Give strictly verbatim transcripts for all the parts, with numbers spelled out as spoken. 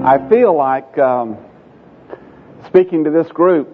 I feel like um, speaking to this group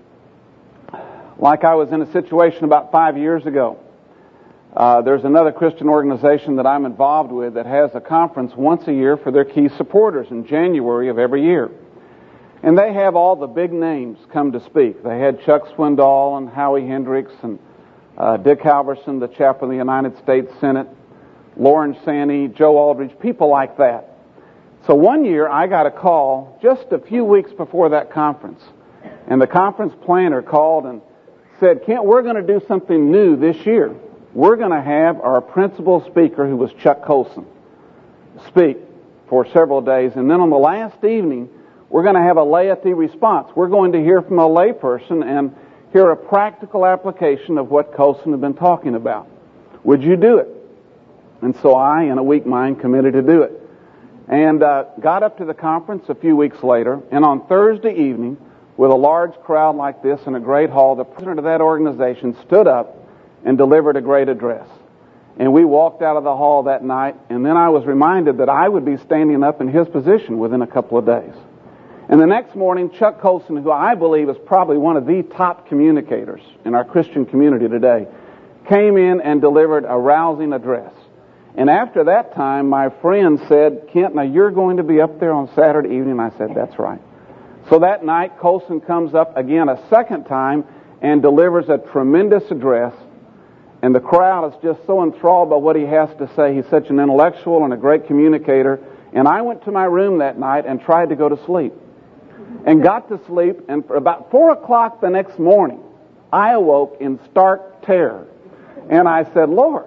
like I was in a situation about five years ago. Uh, there's another Christian organization that I'm involved with that has a conference once a year for their key supporters in January of every year. And they have all the big names come to speak. They had Chuck Swindoll and Howie Hendricks and uh, Dick Halverson, the chaplain of the United States Senate, Lauren Sanney, Joe Aldridge, people like that. So one year I got a call just a few weeks before that conference. And the conference planner called and said, Kent, we're going to do something new this year. We're going to have our principal speaker, who was Chuck Colson, speak for several days. And then on the last evening, we're going to have a laity response. We're going to hear from a layperson and hear a practical application of what Colson had been talking about. Would you do it? And so I, in a weak mind, committed to do it. And uh, got up to the conference a few weeks later, and on Thursday evening, with a large crowd like this in a great hall, the president of that organization stood up and delivered a great address. And we walked out of the hall that night, and then I was reminded that I would be standing up in his position within a couple of days. And the next morning, Chuck Colson, who I believe is probably one of the top communicators in our Christian community today, came in and delivered a rousing address. And after that time, my friend said, Kent, now you're going to be up there on Saturday evening. I said, that's right. So that night, Colson comes up again a second time and delivers a tremendous address. And the crowd is just so enthralled by what he has to say. He's such an intellectual and a great communicator. And I went to my room that night and tried to go to sleep. And got to sleep, and for about four o'clock the next morning, I awoke in stark terror. And I said, Lord,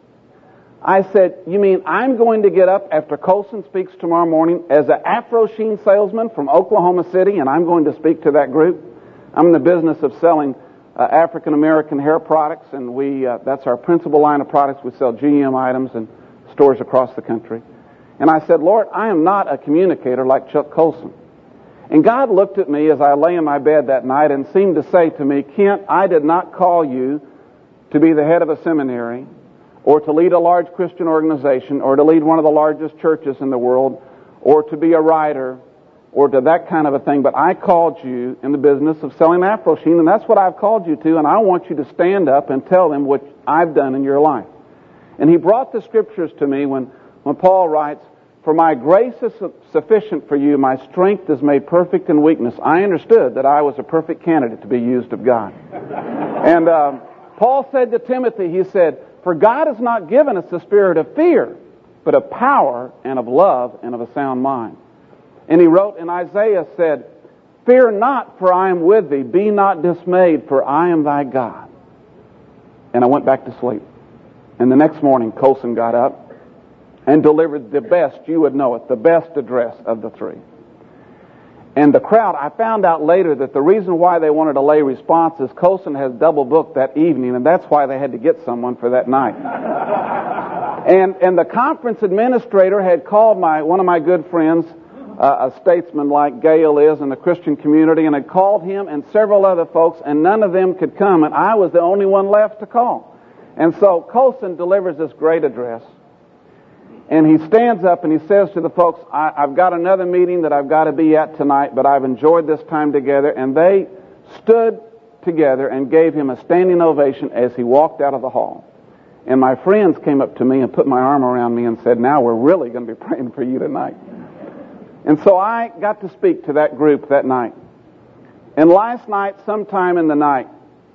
I said, you mean I'm going to get up after Colson speaks tomorrow morning as an Afro Sheen salesman from Oklahoma City, and I'm going to speak to that group? I'm in the business of selling uh, African-American hair products, and we uh, that's our principal line of products. We sell G M items in stores across the country. And I said, Lord, I am not a communicator like Chuck Colson. And God looked at me as I lay in my bed that night and seemed to say to me, Kent, I did not call you to be the head of a seminary, or to lead a large Christian organization, or to lead one of the largest churches in the world, or to be a writer, or to that kind of a thing. But I called you in the business of selling Afro Sheen, and that's what I've called you to, and I want you to stand up and tell them what I've done in your life. And he brought the scriptures to me when, when Paul writes, for my grace is sufficient for you, my strength is made perfect in weakness. I understood that I was a perfect candidate to be used of God. And uh, Paul said to Timothy, he said, for God has not given us the spirit of fear, but of power and of love and of a sound mind. And he wrote in Isaiah, said, fear not, for I am with thee. Be not dismayed, for I am thy God. And I went back to sleep. And the next morning, Colson got up and delivered the best, you would know it, the best address of the three. And the crowd, I found out later that the reason why they wanted a lay response is Colson has double booked that evening, and that's why they had to get someone for that night. and and the conference administrator had called my one of my good friends, uh, a statesman like Gail is in the Christian community, and had called him and several other folks, and none of them could come, and I was the only one left to call. And so Colson delivers this great address. And he stands up and he says to the folks, I, I've got another meeting that I've got to be at tonight, but I've enjoyed this time together. And they stood together and gave him a standing ovation as he walked out of the hall. And my friends came up to me and put my arm around me and said, now we're really going to be praying for you tonight. And so I got to speak to that group that night. And last night, sometime in the night,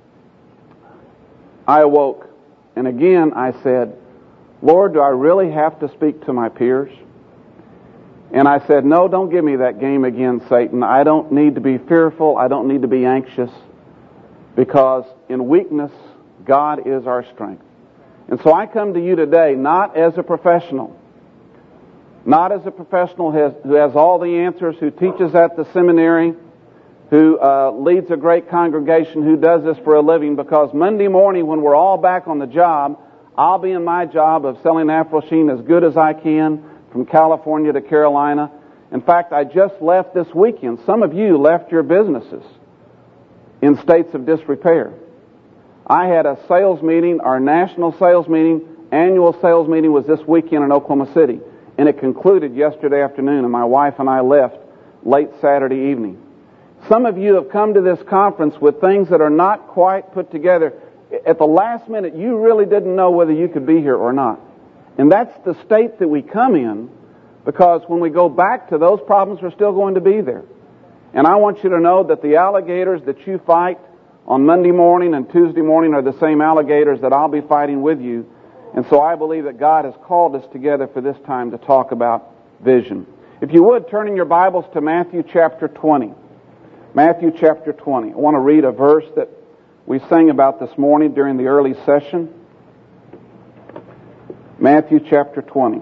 I awoke. And again I said, Lord, do I really have to speak to my peers? And I said, no, don't give me that game again, Satan. I don't need to be fearful. I don't need to be anxious, because in weakness, God is our strength. And so I come to you today not as a professional, not as a professional who has, who has all the answers, who teaches at the seminary, who uh, leads a great congregation, who does this for a living, because Monday morning when we're all back on the job, I'll be in my job of selling Afro Sheen as good as I can from California to Carolina. In fact, I just left this weekend. Some of you left your businesses in states of disrepair. I had a sales meeting, our national sales meeting, annual sales meeting was this weekend in Oklahoma City. And it concluded yesterday afternoon, and my wife and I left late Saturday evening. Some of you have come to this conference with things that are not quite put together. At the last minute, you really didn't know whether you could be here or not. And that's the state that we come in, because when we go back to those problems are still going to be there. And I want you to know that the alligators that you fight on Monday morning and Tuesday morning are the same alligators that I'll be fighting with you. And so I believe that God has called us together for this time to talk about vision. If you would, turn in your Bibles to Matthew chapter twenty. Matthew chapter twenty. I want to read a verse that we sang about this morning during the early session. Matthew chapter twenty.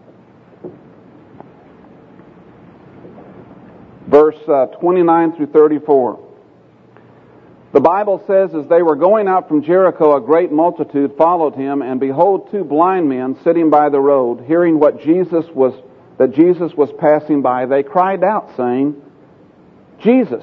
Verse uh, twenty-nine through thirty-four. The Bible says, as they were going out from Jericho, a great multitude followed him, and behold, two blind men sitting by the road, hearing what Jesus was, that Jesus was passing by, they cried out, saying, Jesus,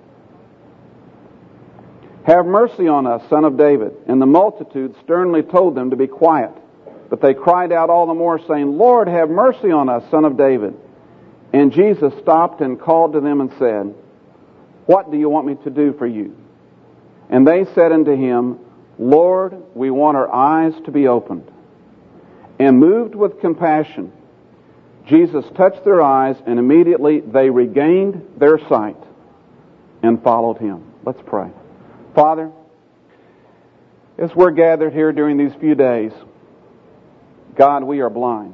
have mercy on us, Son of David. And the multitude sternly told them to be quiet. But they cried out all the more, saying, Lord, have mercy on us, Son of David. And Jesus stopped and called to them and said, What do you want me to do for you? And they said unto him, Lord, we want our eyes to be opened. And moved with compassion, Jesus touched their eyes, and immediately they regained their sight and followed him. Let's pray. Father, as we're gathered here during these few days, God, we are blind.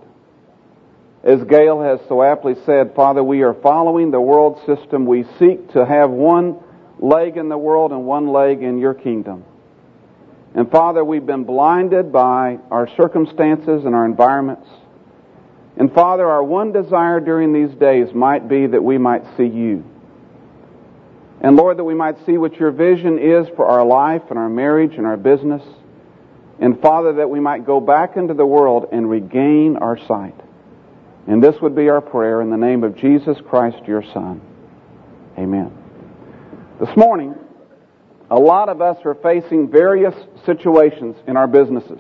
As Gail has so aptly said, Father, we are following the world system. We seek to have one leg in the world and one leg in your kingdom. And Father, we've been blinded by our circumstances and our environments. And Father, our one desire during these days might be that we might see you. And Lord, that we might see what your vision is for our life and our marriage and our business. And Father, that we might go back into the world and regain our sight. And this would be our prayer in the name of Jesus Christ, your Son. Amen. This morning, a lot of us are facing various situations in our businesses.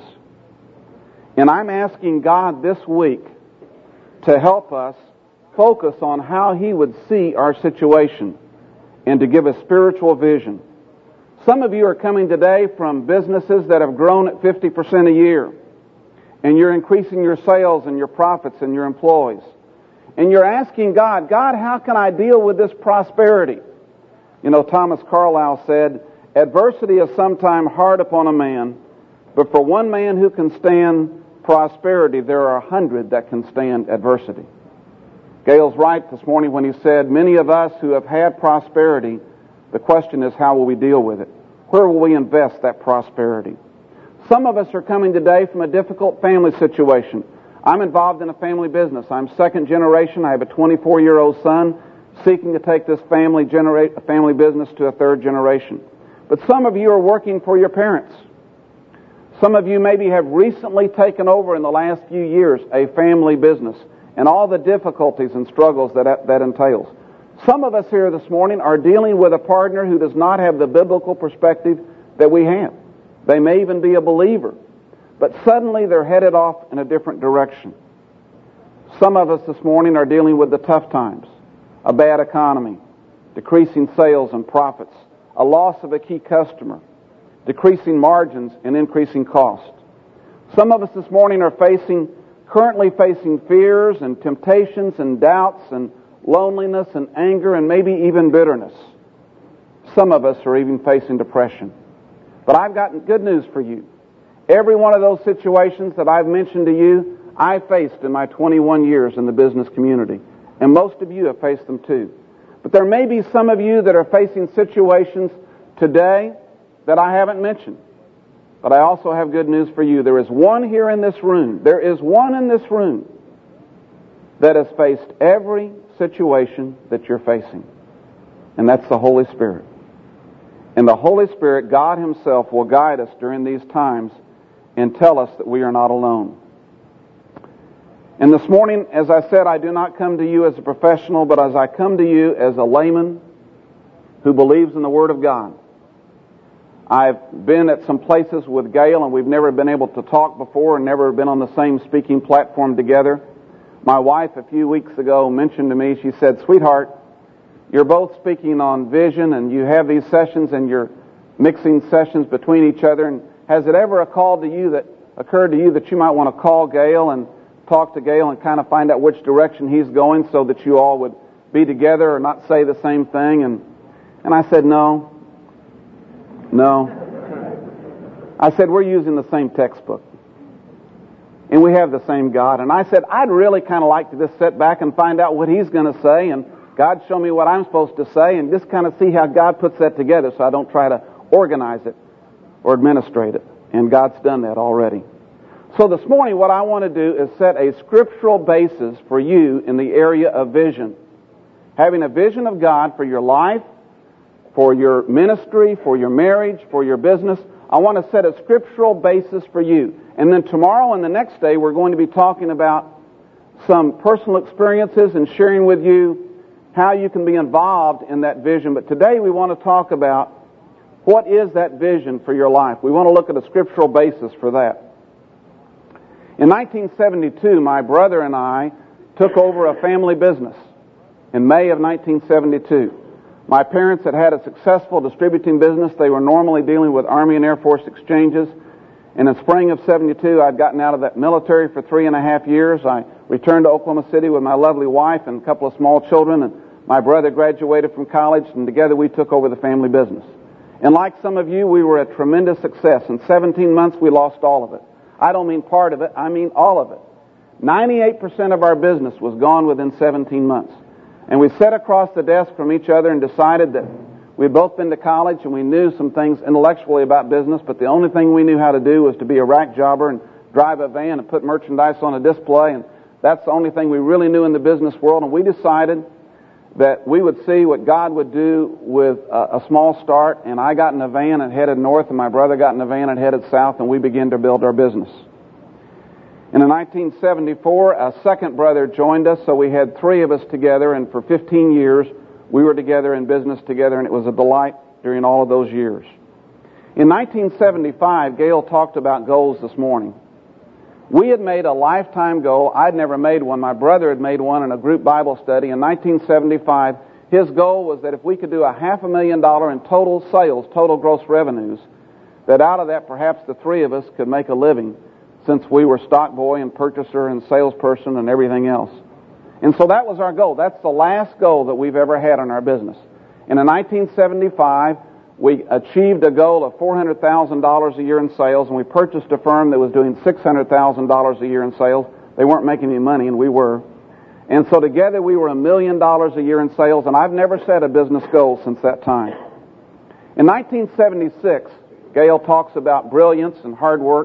And I'm asking God this week to help us focus on how He would see our situation and to give us spiritual vision. Some of you are coming today from businesses that have grown at fifty percent a year. And you're increasing your sales and your profits and your employees. And you're asking God, God, how can I deal with this prosperity? You know, Thomas Carlyle said, adversity is sometime hard upon a man, but for one man who can stand prosperity, there are a hundred that can stand adversity. Gail's right this morning when he said, many of us who have had prosperity, the question is, how will we deal with it? Where will we invest that prosperity? Some of us are coming today from a difficult family situation. I'm involved in a family business. I'm second generation. I have a twenty-four-year-old son seeking to take this family generate family business to a third generation. But some of you are working for your parents. Some of you maybe have recently taken over in the last few years a family business and all the difficulties and struggles that that entails. Some of us here this morning are dealing with a partner who does not have the biblical perspective that we have. They may even be a believer, but suddenly they're headed off in a different direction. Some of us this morning are dealing with the tough times, a bad economy, decreasing sales and profits, a loss of a key customer, decreasing margins and increasing cost. Some of us this morning are facing, currently facing fears and temptations and doubts and loneliness and anger and maybe even bitterness. Some of us are even facing depression. But I've got good news for you. Every one of those situations that I've mentioned to you, I faced in my twenty-one years in the business community. And most of you have faced them too. But there may be some of you that are facing situations today that I haven't mentioned. But I also have good news for you. There is one here in this room. There is one in this room that has faced every situation that you're facing. And that's the Holy Spirit. And the Holy Spirit, God Himself, will guide us during these times and tell us that we are not alone. And this morning, as I said, I do not come to you as a professional, but as I come to you as a layman who believes in the Word of God. I've been at some places with Gail, and we've never been able to talk before and never been on the same speaking platform together. My wife a few weeks ago mentioned to me, she said, "Sweetheart, you're both speaking on vision and you have these sessions and you're mixing sessions between each other. And has it ever occurred to you that occurred to you that you might want to call Gail and talk to Gail and kind of find out which direction he's going so that you all would be together or not say the same thing?" And and I said, "No. No." I said, "We're using the same textbook. And we have the same God." And I said, "I'd really kind of like to just sit back and find out what he's going to say, and God show me what I'm supposed to say, and just kind of see how God puts that together so I don't try to organize it or administrate it." And God's done that already. So this morning what I want to do is set a scriptural basis for you in the area of vision. Having a vision of God for your life, for your ministry, for your marriage, for your business. I want to set a scriptural basis for you. And then tomorrow and the next day we're going to be talking about some personal experiences and sharing with you how you can be involved in that vision. But today we want to talk about what is that vision for your life. We want to look at a scriptural basis for that. In nineteen seventy-two, my brother and I took over a family business in May of nineteen seventy-two. My parents had had a successful distributing business. They were normally dealing with Army and Air Force exchanges. And in spring of seventy-two, I'd gotten out of that military for three and a half years. I returned to Oklahoma City with my lovely wife and a couple of small children, and my brother graduated from college, and together we took over the family business. And like some of you, we were a tremendous success. In seventeen months, we lost all of it. I don't mean part of it, I mean all of it. ninety-eight percent of our business was gone within seventeen months. And we sat across the desk from each other and decided that we'd both been to college and we knew some things intellectually about business, but the only thing we knew how to do was to be a rack jobber and drive a van and put merchandise on a display, and that's the only thing we really knew in the business world. And we decided that we would see what God would do with a, a small start, and I got in a van and headed north, and my brother got in a van and headed south, and we began to build our business. And in nineteen seventy-four, a second brother joined us, so we had three of us together, and for fifteen years we were together in business together, and it was a delight during all of those years. In nineteen seventy-five, Gail talked about goals this morning. We had made a lifetime goal. I'd never made one. My brother had made one in a group Bible study in nineteen seventy-five. His goal was that if we could do a half a million dollar in total sales, total gross revenues, that out of that perhaps the three of us could make a living, since we were stock boy and purchaser and salesperson and everything else. And so that was our goal. That's the last goal that we've ever had in our business. And in nineteen seventy-five, we achieved a goal of four hundred thousand dollars a year in sales, and we purchased a firm that was doing six hundred thousand dollars a year in sales. They weren't making any money, and we were. And so together we were a million dollars a year in sales, and I've never set a business goal since that time. In nineteen seventy-six, Gail talks about brilliance and hard work.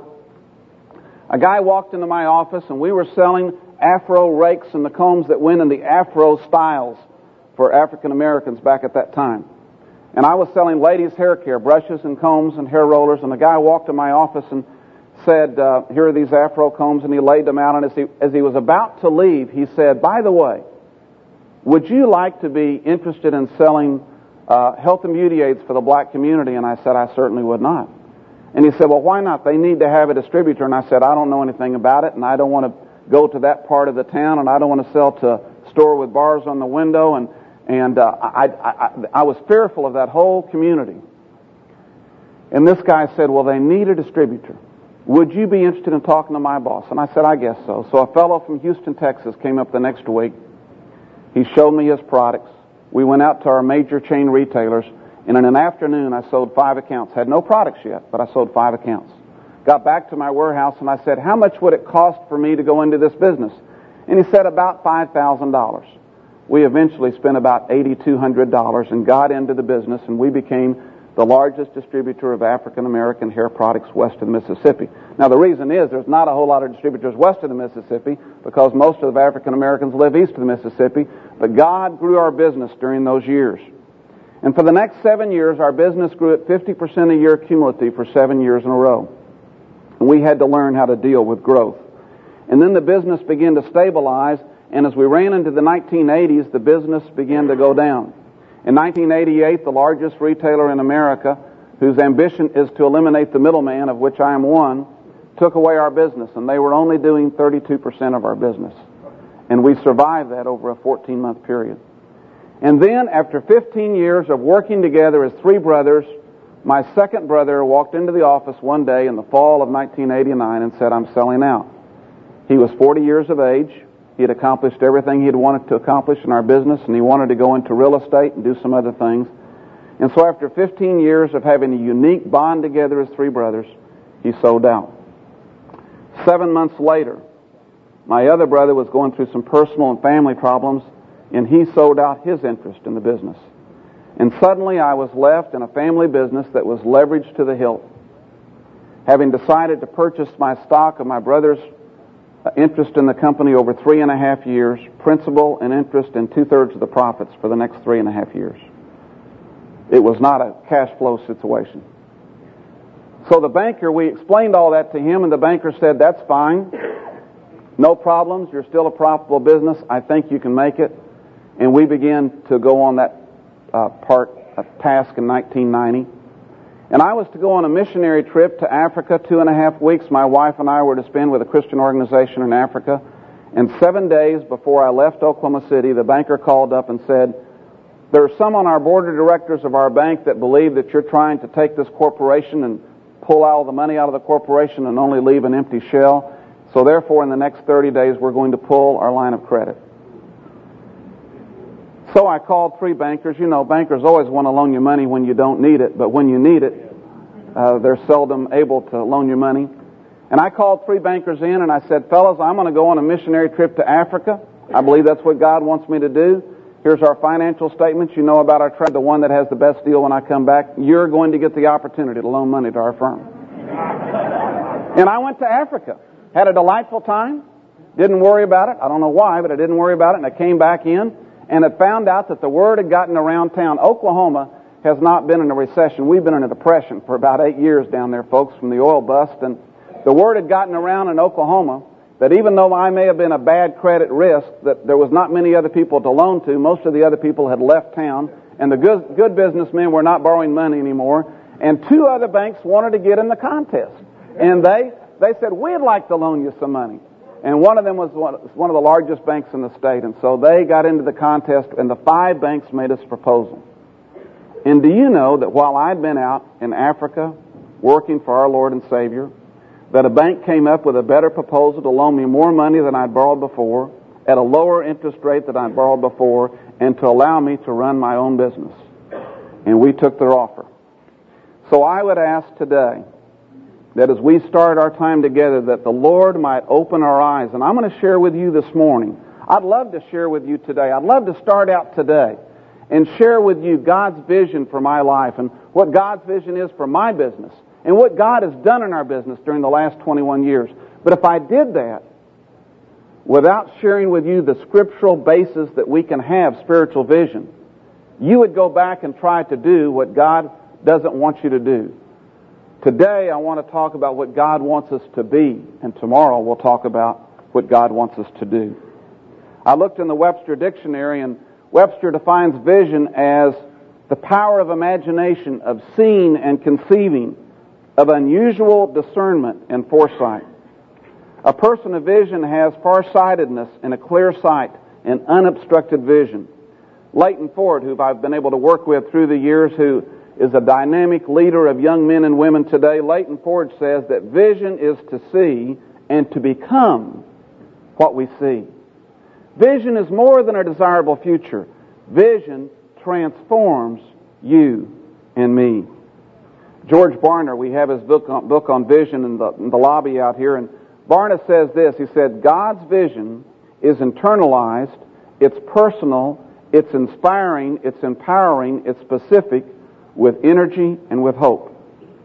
A guy walked into my office, and we were selling afro rakes and the combs that went in the afro styles for African Americans back at that time. And I was selling ladies' hair care, brushes and combs and hair rollers, and the guy walked in my office and said, uh, here are these afro combs, and he laid them out, and as he, as he was about to leave, he said, "By the way, would you like to be interested in selling uh, health and beauty aids for the black community?" And I said, "I certainly would not." And he said, "Well, why not? They need to have a distributor." And I said, "I don't know anything about it, and I don't want to go to that part of the town, and I don't want to sell to a store with bars on the window." And and uh, I, I, I was fearful of that whole community. And this guy said, "Well, they need a distributor. Would you be interested in talking to my boss?" And I said, "I guess so." So a fellow from Houston, Texas came up the next week. He showed me his products. We went out to our major chain retailers, and in an afternoon I sold five accounts. Had no products yet, but I sold five accounts. Got back to my warehouse and I said, "How much would it cost for me to go into this business?" And he said, "About five thousand dollars. We eventually spent about eight thousand two hundred dollars and got into the business, and we became the largest distributor of African American hair products west of the Mississippi. Now the reason is there's not a whole lot of distributors west of the Mississippi because most of the African Americans live east of the Mississippi, but God grew our business during those years. And for the next seven years, our business grew at fifty percent a year cumulative for seven years in a row. And we had to learn how to deal with growth. And then the business began to stabilize, and as we ran into the nineteen eighties, the business began to go down. In nineteen eighty-eight, the largest retailer in America, whose ambition is to eliminate the middleman, of which I am one, took away our business, and they were only doing thirty-two percent of our business. And we survived that over a fourteen-month period. And then, after fifteen years of working together as three brothers, my second brother walked into the office one day in the fall of nineteen eighty-nine and said, "I'm selling out." He was forty years of age. He had accomplished everything he had wanted to accomplish in our business, and he wanted to go into real estate and do some other things. And so after fifteen years of having a unique bond together as three brothers, he sold out. Seven months later, my other brother was going through some personal and family problems, and he sold out his interest in the business. And suddenly I was left in a family business that was leveraged to the hilt. Having decided to purchase my stock of my brother's interest in the company over three and a half years, principal and interest in two-thirds of the profits for the next three and a half years. It was not a cash flow situation. So the banker, we explained all that to him, and the banker said, "That's fine. No problems. You're still a profitable business. I think you can make it." And we began to go on that uh, part uh, task in nineteen ninety. And I was to go on a missionary trip to Africa, two and a half weeks. My wife and I were to spend with a Christian organization in Africa. And seven days before I left Oklahoma City, the banker called up and said, "There are some on our board of directors of our bank that believe that you're trying to take this corporation and pull all the money out of the corporation and only leave an empty shell. So therefore, in the next thirty days, we're going to pull our line of credit." So I called three bankers. You know, bankers always want to loan you money when you don't need it, but when you need it, uh, they're seldom able to loan you money. And I called three bankers in and I said, "Fellas, I'm going to go on a missionary trip to Africa. I believe that's what God wants me to do. Here's our financial statements. You know about our trade, the one that has the best deal when I come back. You're going to get the opportunity to loan money to our firm." And I went to Africa. Had a delightful time. Didn't worry about it. I don't know why, but I didn't worry about it. And I came back in and had found out that the word had gotten around town. Oklahoma has not been in a recession. We've been in a depression for about eight years down there, folks, from the oil bust. And the word had gotten around in Oklahoma that even though I may have been a bad credit risk, that there was not many other people to loan to. Most of the other people had left town, and the good, good businessmen were not borrowing money anymore. And two other banks wanted to get in the contest. And they, they said, "We'd like to loan you some money." And one of them was one, one of the largest banks in the state. And so they got into the contest, and the five banks made us a proposal. And do you know that while I'd been out in Africa working for our Lord and Savior, that a bank came up with a better proposal to loan me more money than I'd borrowed before, at a lower interest rate than I'd borrowed before, and to allow me to run my own business? And we took their offer. So I would ask today that as we start our time together, that the Lord might open our eyes. And I'm going to share with you this morning. I'd love to share with you today. I'd love to start out today and share with you God's vision for my life and what God's vision is for my business and what God has done in our business during the last twenty-one years. But if I did that without sharing with you the scriptural basis that we can have spiritual vision, you would go back and try to do what God doesn't want you to do. Today, I want to talk about what God wants us to be, and tomorrow we'll talk about what God wants us to do. I looked in the Webster Dictionary, and Webster defines vision as the power of imagination, of seeing and conceiving, of unusual discernment and foresight. A person of vision has farsightedness and a clear sight and unobstructed vision. Leighton Ford, who I've been able to work with through the years, who is a dynamic leader of young men and women today, Leighton Ford says that vision is to see and to become what we see. Vision is more than a desirable future. Vision transforms you and me. George Barna, we have his book on, book on vision in the, in the lobby out here, and Barna says this. He said, "God's vision is internalized, it's personal, it's inspiring, it's empowering, it's specific, with energy and with hope."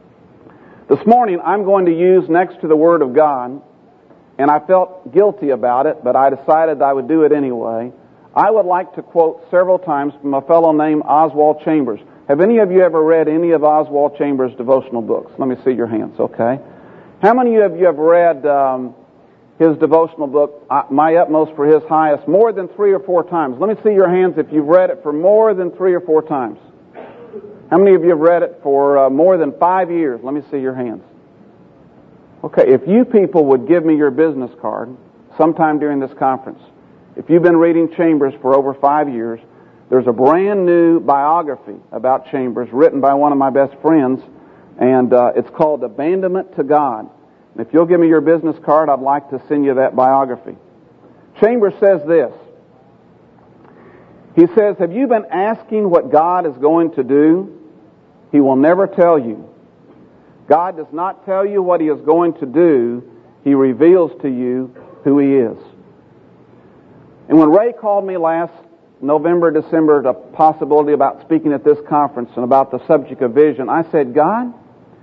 This morning, I'm going to use next to the Word of God, and I felt guilty about it, but I decided I would do it anyway. I would like to quote several times from a fellow named Oswald Chambers. Have any of you ever read any of Oswald Chambers' devotional books? Let me see your hands, okay? How many of you have read um, his devotional book, My Utmost for His Highest, more than three or four times? Let me see your hands if you've read it for more than three or four times. How many of you have read it for uh, more than five years? Let me see your hands. Okay, if you people would give me your business card sometime during this conference, If you've been reading Chambers for over five years, there's a brand new biography about Chambers written by one of my best friends, and uh, it's called Abandonment to God. And if you'll give me your business card, I'd like to send you that biography. Chambers says this. He says, have you been asking what God is going to do? He will never tell you. God does not tell you what He is going to do. He reveals to you who He is. And when Ray called me last November, December, the possibility about speaking at this conference and about the subject of vision, I said, God,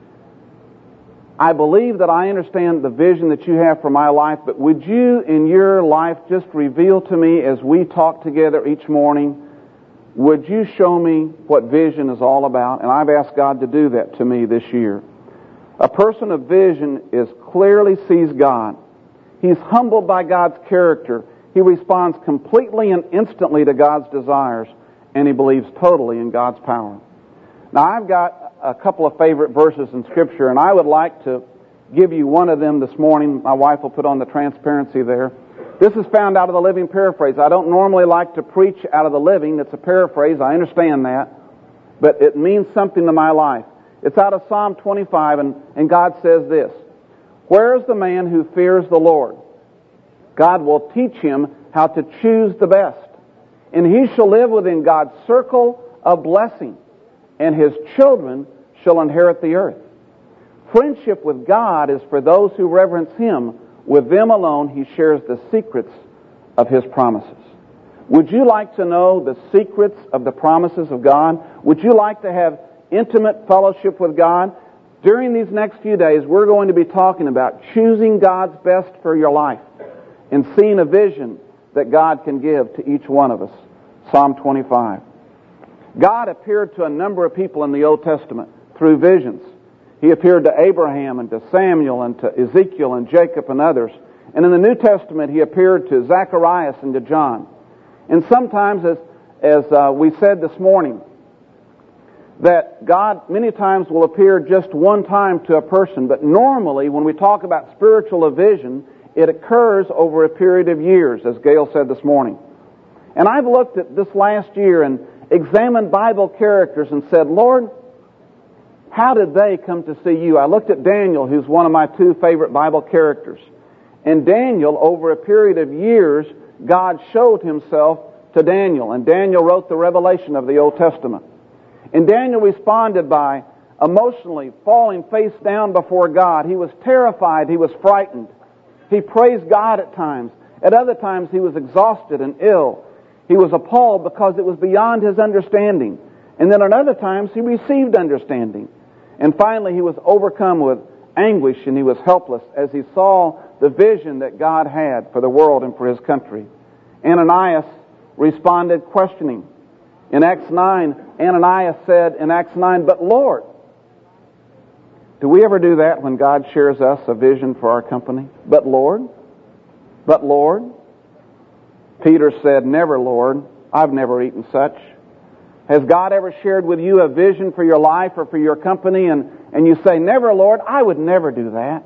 I believe that I understand the vision that you have for my life, but would you in your life just reveal to me as we talk together each morning, would you show me what vision is all about? And I've asked God to do that to me this year. A person of vision is clearly sees God. He's humbled by God's character. He responds completely and instantly to God's desires, and he believes totally in God's power. Now, I've got a couple of favorite verses in Scripture, and I would like to give you one of them this morning. My wife will put on the transparency there. This is found out of the Living Paraphrase. I don't normally like to preach out of the Living. It's a paraphrase. I understand that. But it means something to my life. It's out of Psalm twenty-five, and, and God says this, where is the man who fears the Lord? God will teach him how to choose the best, and he shall live within God's circle of blessing, and his children shall inherit the earth. Friendship with God is for those who reverence Him. With them alone He shares the secrets of His promises. Would you like to know the secrets of the promises of God? Would you like to have intimate fellowship with God? During these next few days, we're going to be talking about choosing God's best for your life and seeing a vision that God can give to each one of us. Psalm twenty-five. God appeared to a number of people in the Old Testament through visions. He appeared to Abraham and to Samuel and to Ezekiel and Jacob and others. And in the New Testament, He appeared to Zacharias and to John. And sometimes, as, as uh, we said this morning, that God many times will appear just one time to a person, but normally when we talk about spiritual vision, it occurs over a period of years, as Gail said this morning. And I've looked at this last year and examined Bible characters and said, Lord, how did they come to see you? I looked at Daniel, who's one of my two favorite Bible characters. And Daniel, over a period of years, God showed Himself to Daniel. And Daniel wrote the revelation of the Old Testament. And Daniel responded by emotionally falling face down before God. He was terrified. He was frightened. He praised God at times. At other times, he was exhausted and ill. He was appalled because it was beyond his understanding. And then at other times, he received understanding. And finally, he was overcome with anguish and he was helpless as he saw the vision that God had for the world and for His country. Ananias responded questioning. In Acts nine, Ananias said in Acts nine, but Lord, do we ever do that when God shares us a vision for our company? But Lord, but Lord, Peter said, never, Lord, I've never eaten such. Has God ever shared with you a vision for your life or for your company and, and you say, never, Lord, I would never do that?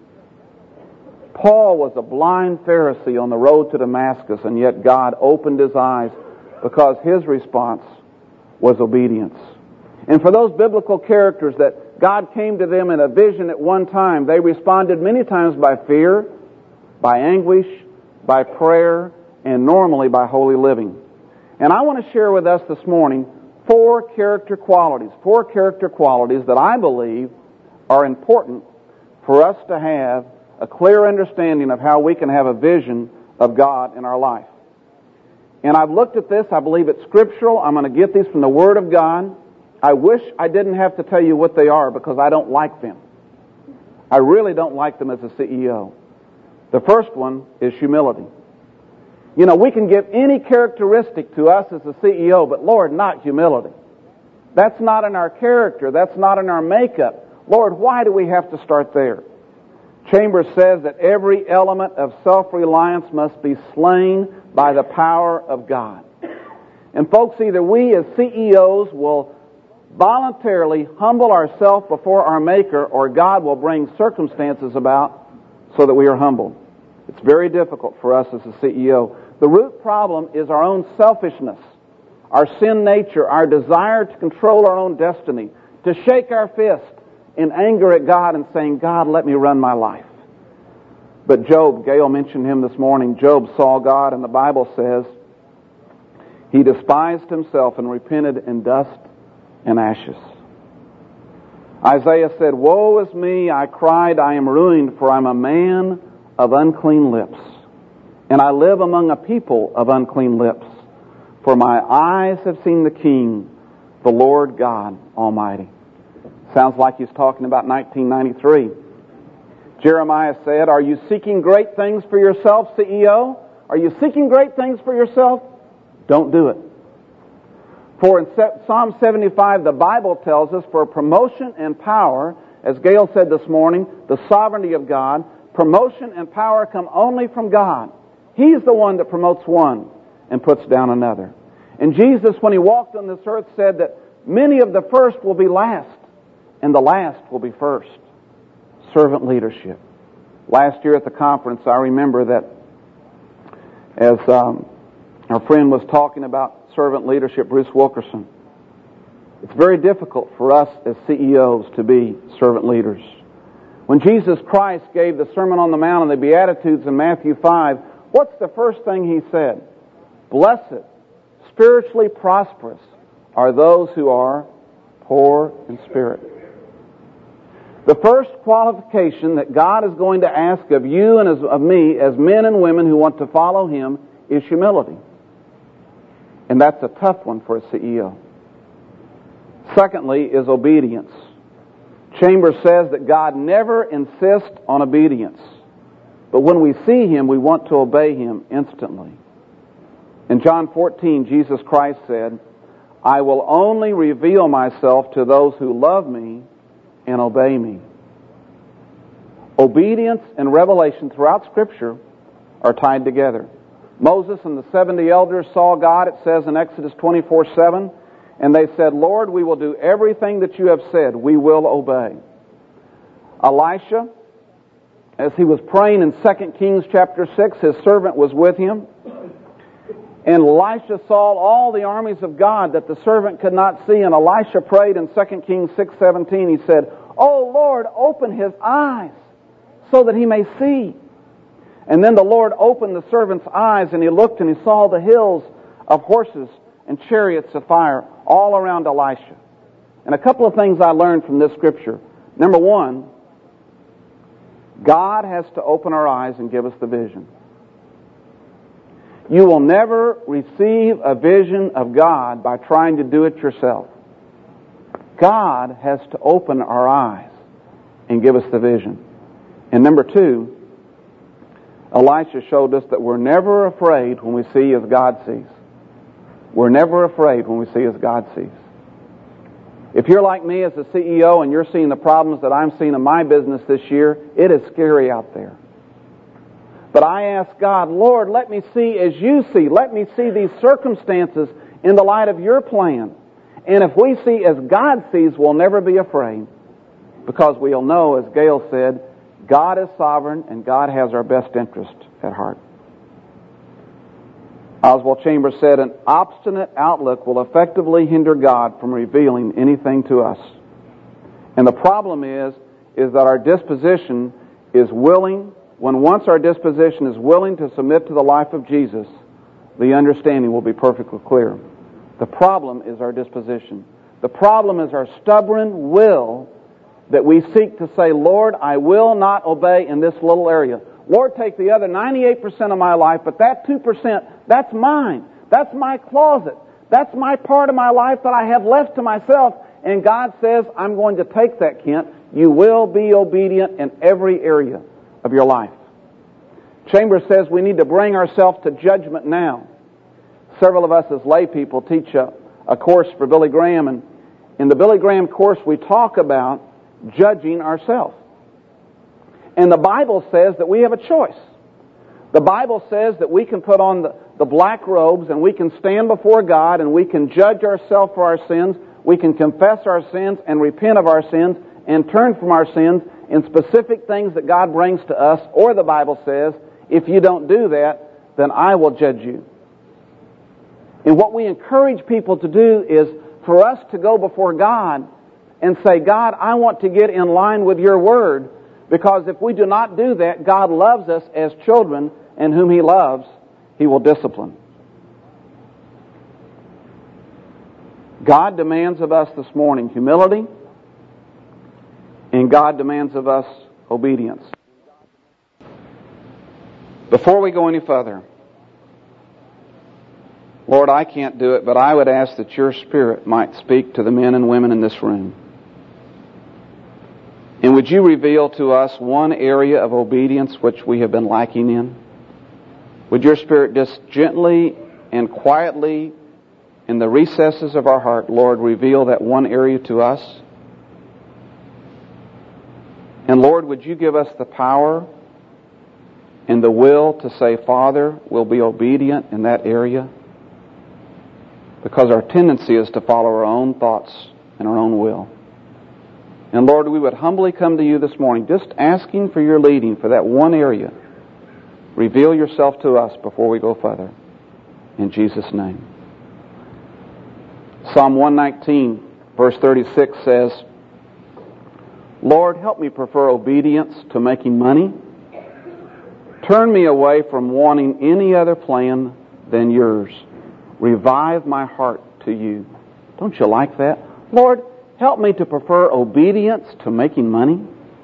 Paul was a blind Pharisee on the road to Damascus, and yet God opened his eyes because his response was obedience. And for those biblical characters that God came to them in a vision at one time, they responded many times by fear, by anguish, by prayer, and normally by holy living. And I want to share with us this morning four character qualities, four character qualities that I believe are important for us to have a clear understanding of how we can have a vision of God in our life. And I've looked at this. I believe it's scriptural. I'm going to get these from the Word of God. I wish I didn't have to tell you what they are because I don't like them. I really don't like them as a C E O. The first one is humility. You know, we can give any characteristic to us as a C E O, but Lord, not humility. That's not in our character. That's not in our makeup. Lord, why do we have to start there? Chambers says that every element of self-reliance must be slain by the power of God. And folks, either we as C E Os will voluntarily humble ourselves before our Maker, or God will bring circumstances about so that we are humbled. It's very difficult for us as a C E O. The root problem is our own selfishness, our sin nature, our desire to control our own destiny, to shake our fist in anger at God and saying, God, let me run my life. But Job, Gail mentioned him this morning, Job saw God, and the Bible says he despised himself and repented in dust and ashes. Isaiah said, woe is me, I cried, I am ruined, for I'm a man of unclean lips, and I live among a people of unclean lips. For my eyes have seen the King, the Lord God Almighty. Sounds like he's talking about nineteen ninety-three. Jeremiah said, are you seeking great things for yourself, C E O? Are you seeking great things for yourself? Don't do it. For in Psalm seventy-five, the Bible tells us, for promotion and power, as Gail said this morning, the sovereignty of God, promotion and power come only from God. He's the one that promotes one and puts down another. And Jesus, when he walked on this earth, said that many of the first will be last, and the last will be first. Servant leadership. Last year at the conference, I remember that as um, our friend was talking about servant leadership, Bruce Wilkerson, it's very difficult for us as C E Os to be servant leaders. When Jesus Christ gave the Sermon on the Mount and the Beatitudes in Matthew five, what's the first thing he said? Blessed, spiritually prosperous are those who are poor in spirit. The first qualification that God is going to ask of you and as, of me as men and women who want to follow Him is humility. And that's a tough one for a C E O. Secondly is obedience. Chambers says that God never insists on obedience. But when we see Him, we want to obey Him instantly. In John fourteen, Jesus Christ said, I will only reveal myself to those who love me and obey me. Obedience and revelation throughout Scripture are tied together. Moses and the seventy elders saw God, it says in Exodus twenty-four seven, and they said, Lord, we will do everything that you have said. We will obey. Elisha, as he was praying in Second Kings chapter six, his servant was with him. And Elisha saw all the armies of God that the servant could not see. And Elisha prayed in Second Kings six seventeen. He said, Oh Lord, open his eyes so that he may see. And then the Lord opened the servant's eyes, and he looked and he saw the hills of horses and chariots of fire all around Elisha. And a couple of things I learned from this scripture. Number one, God has to open our eyes and give us the vision. You will never receive a vision of God by trying to do it yourself. God has to open our eyes and give us the vision. And number two, Elisha showed us that we're never afraid when we see as God sees. We're never afraid when we see as God sees. If you're like me as a C E O and you're seeing the problems that I'm seeing in my business this year, it is scary out there. But I ask God, Lord, let me see as you see. Let me see these circumstances in the light of your plan. And if we see as God sees, we'll never be afraid. Because we'll know, as Gail said, God is sovereign and God has our best interest at heart. Oswald Chambers said, an obstinate outlook will effectively hinder God from revealing anything to us. And the problem is, is that our disposition is willing. When once our disposition is willing to submit to the life of Jesus, the understanding will be perfectly clear. The problem is our disposition. The problem is our stubborn will that we seek to say, Lord, I will not obey in this little area. Lord, take the other ninety-eight percent of my life, but that two percent, that's mine. That's my closet. That's my part of my life that I have left to myself. And God says, I'm going to take that, Kent. You will be obedient in every area of your life. Chambers says we need to bring ourselves to judgment now. Several of us as lay people teach a, a course for Billy Graham, and in the Billy Graham course we talk about judging ourselves. And the Bible says that we have a choice. The Bible says that we can put on the, the black robes and we can stand before God and we can judge ourselves for our sins. We can confess our sins and repent of our sins and turn from our sins in specific things that God brings to us. Or the Bible says, if you don't do that, then I will judge you. And what we encourage people to do is for us to go before God and say, God, I want to get in line with your word, because if we do not do that, God loves us as children, and whom He loves, He will discipline. God demands of us this morning humility, and God demands of us obedience. Before we go any further, Lord, I can't do it, but I would ask that your Spirit might speak to the men and women in this room. And would you reveal to us one area of obedience which we have been lacking in? Would your Spirit just gently and quietly, in the recesses of our heart, Lord, reveal that one area to us? And Lord, would you give us the power and the will to say, Father, we'll be obedient in that area? Because our tendency is to follow our own thoughts and our own will. And Lord, we would humbly come to you this morning, just asking for your leading for that one area. Reveal yourself to us before we go further. In Jesus' name. Psalm one nineteen, verse thirty-six says, Lord, help me prefer obedience to making money. Turn me away from wanting any other plan than yours. Revive my heart to you. Don't you like that? Lord, help me to prefer obedience to making money.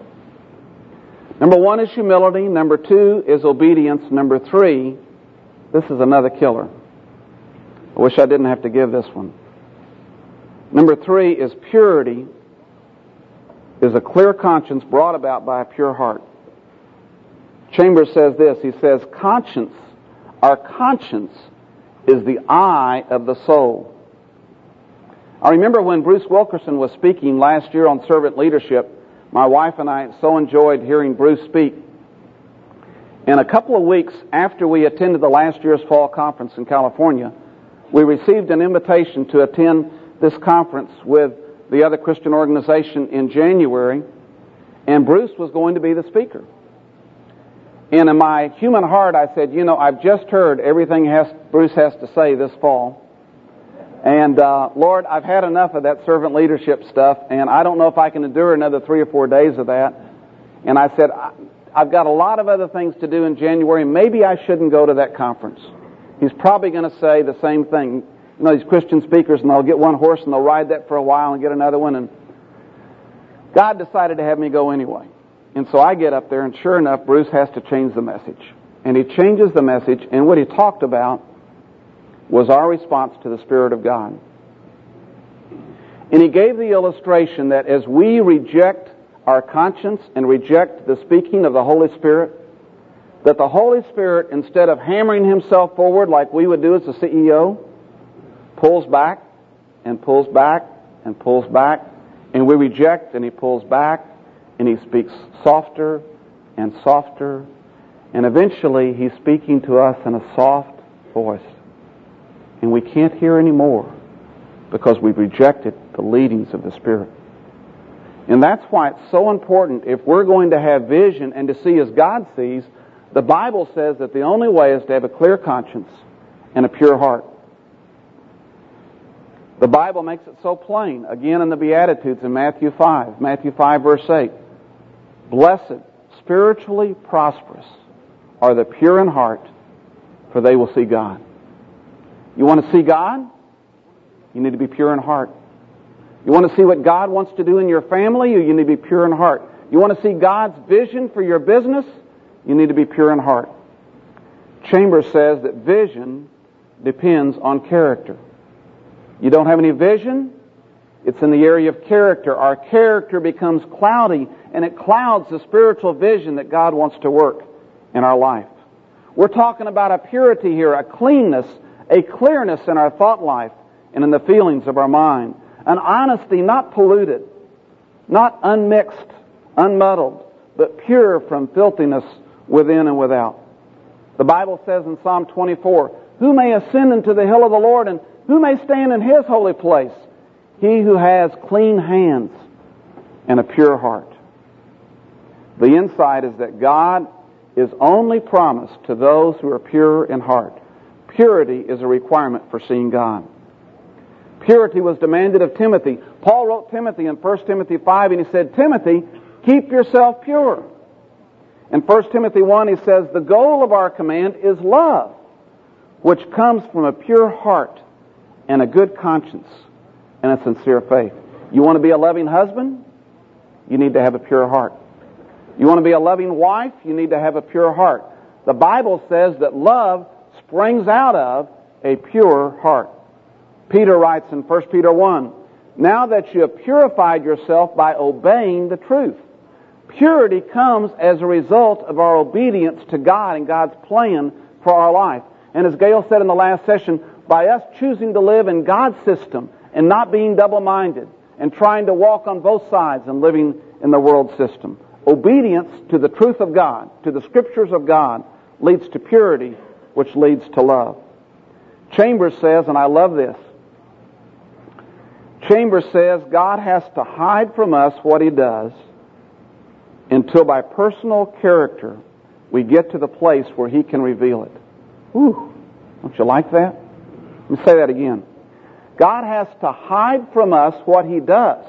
Number one is humility. Number two is obedience. Number three, this is another killer. I wish I didn't have to give this one. Number three is purity, is a clear conscience brought about by a pure heart. Chambers says this, he says, conscience, our conscience is the eye of the soul. I remember when Bruce Wilkerson was speaking last year on servant leadership, my wife and I so enjoyed hearing Bruce speak. And a couple of weeks after we attended the last year's fall conference in California, we received an invitation to attend this conference with the other Christian organization in January, and Bruce was going to be the speaker. And in my human heart, I said, you know, I've just heard everything has, Bruce has to say this fall. And, uh, Lord, I've had enough of that servant leadership stuff, and I don't know if I can endure another three or four days of that. And I said, I've got a lot of other things to do in January. Maybe I shouldn't go to that conference. He's probably going to say the same thing. You know, these Christian speakers, and they'll get one horse and they'll ride that for a while and get another one. And God decided to have me go anyway. And so I get up there, and sure enough, Bruce has to change the message. And he changes the message, and what he talked about was our response to the Spirit of God. And he gave the illustration that as we reject our conscience and reject the speaking of the Holy Spirit, that the Holy Spirit, instead of hammering himself forward like we would do as a C E O, pulls back and pulls back and pulls back, and we reject and he pulls back, and he speaks softer and softer, and eventually he's speaking to us in a soft voice. And we can't hear anymore because we've rejected the leadings of the Spirit. And that's why it's so important, if we're going to have vision and to see as God sees, the Bible says that the only way is to have a clear conscience and a pure heart. The Bible makes it so plain, again in the Beatitudes in Matthew five, Matthew five verse eight. Blessed, spiritually prosperous are the pure in heart, for they will see God. You want to see God? You need to be pure in heart. You want to see what God wants to do in your family? You need to be pure in heart. You want to see God's vision for your business? You need to be pure in heart. Chambers says that vision depends on character. You don't have any vision? It's in the area of character. Our character becomes cloudy, and it clouds the spiritual vision that God wants to work in our life. We're talking about a purity here, a cleanness, a clearness in our thought life and in the feelings of our mind. An honesty not polluted, not unmixed, unmuddled, but pure from filthiness within and without. The Bible says in Psalm twenty-four, who may ascend into the hill of the Lord, and who may stand in His holy place? He who has clean hands and a pure heart. The insight is that God is only promised to those who are pure in heart. Purity is a requirement for seeing God. Purity was demanded of Timothy. Paul wrote Timothy in First Timothy five, and he said, Timothy, keep yourself pure. In First Timothy one, he says, the goal of our command is love, which comes from a pure heart and a good conscience and a sincere faith. You want to be a loving husband? You need to have a pure heart. You want to be a loving wife? You need to have a pure heart. The Bible says that love springs out of a pure heart. Peter writes in First Peter one, now that you have purified yourself by obeying the truth. Purity comes as a result of our obedience to God and God's plan for our life. And as Gail said in the last session, by us choosing to live in God's system and not being double-minded and trying to walk on both sides and living in the world system. Obedience to the truth of God, to the Scriptures of God, leads to purity, which leads to love. Chambers says, and I love this, Chambers says God has to hide from us what He does until by personal character we get to the place where He can reveal it. Ooh, don't you like that? Let me say that again. God has to hide from us what He does